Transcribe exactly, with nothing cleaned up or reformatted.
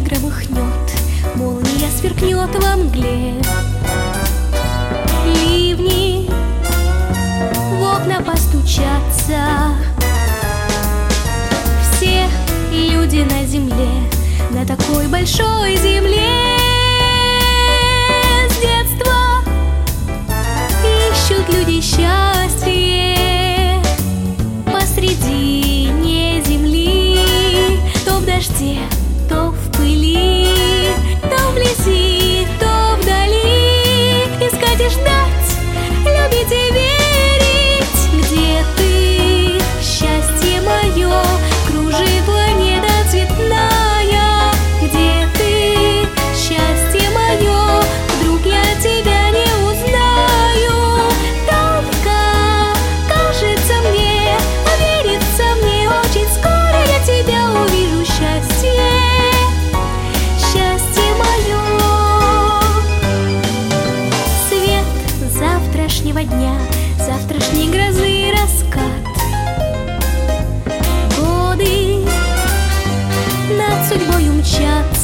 громыхнет, молния сверкнет во мгле. Ливни в окна постучатся. Все люди на земле, на такой большой земле, с детства ищут люди счастье посредине земли. То в дожде, то в пыли, то вблизи, то вдали. Искать и ждать, любить и верить. Где ты, счастье мое? Кружит планета цветная. Где ты, счастье мое? Вдруг я тебя не узнаю. Только кажется мне, верится мне, очень скоро я тебя увижу. Счастье, счастье мое. Свет завтрашнего дня, завтрашней грозы раскат. Годы над судьбой мчат.